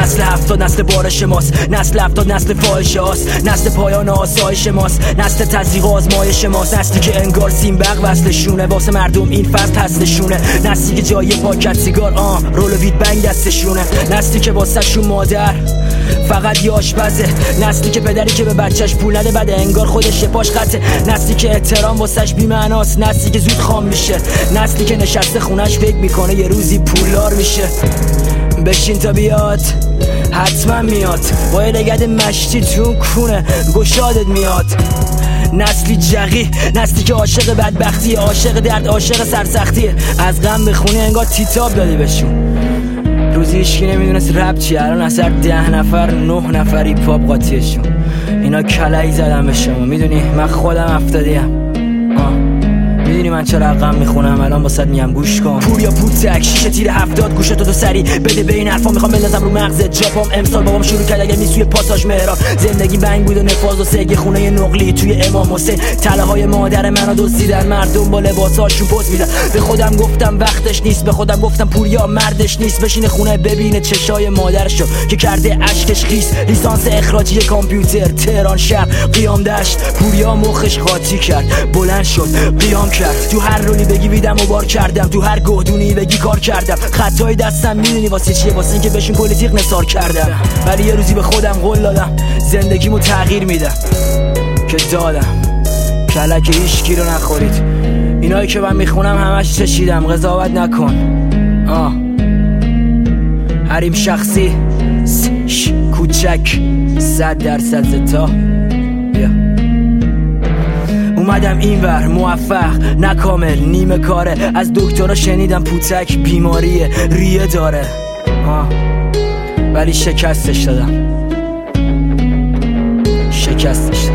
نسل 70 نسل بارش ماست، نسل 70 نسل فاحشه هاست، نسل پایان آسایش ماست، نسل تزریق آزمایش ماست، نسلی که انگار سیمبق وصلشونه واسه مردم این فصل هستشونه، نسلی که جای پاکت سیگار رول وید بنگ دستشونه، نسلی که واسه شون مادر فقط یه آشپزه، نسلی که پدری که به بچهش پول نده بده انگار خودش پاش خطه، نسلی که احترام واسش بی‌معناست، نسلی که زود خام میشه، نسلی که نشسته خونش فکر میکنه یه روزی پولدار میشه. بشین تا بیاد حتما میاد، با یه لگد مشتی تو کونه گشادت میاد. نسلی جغی، نسلی که عاشق بدبختیه، عاشق درد، عاشق سرسختیه، از غم بخونی انگار تیتاب دادی بهشون. روزی هیچکی نمیدونست رپ چیه، الان اثر 10 نفر 9 نفر هیپاپ قاطیشون. اینا کلایی زدم به شما، میدونی من خودم افتادیم. میدونی من چرا غم میخونم الان واسط میگم گوش کن. پوریا پوتک شیشه تیر 70 گوشتو تو سری بده به این حرفا، میخوام بندازم رو مغزت جاپام. امسال بابام شروع کرد اگه میسوی پاساژ مهراب، زندگی بنگ بود و نفاذ و سگ خونه نقلی توی امام حسین. تله های مادر منو دزدیدن، مردم با لباساشون پوز میدن. به خودم گفتم وقتش نیست، به خودم گفتم پوریا مردش نیست، بشینه خونه ببینه چشای مادرشو که کرده اشکش خیس. لیسانس اخراجی کامپیوتر تهران شهر قیام دشت، پوریا مخش قاطی کرد بلند شد قیام کرد. تو هر رولی بگی ویدم و بار کردم، تو هر گهدونی بگی کار کردم. خطای دستم میدونی واسه چیه، واسه اینکه بهشون پلیتیق نثار کردم. ولی یه روزی به خودم قول دادم زندگیمو تغییر میدم که دادم کلک هیچکی رو نخورید. اینایی که من میخونم همش چشیدم، قضاوت نکن. حریم شخصی کوچک 100% زتا. بیا اومدم اینور موفق نکامل نیمه کاره، از دکترها شنیدم پوتک بیماریه ریه داره. ولی شکستش دادم، شکستش دادم.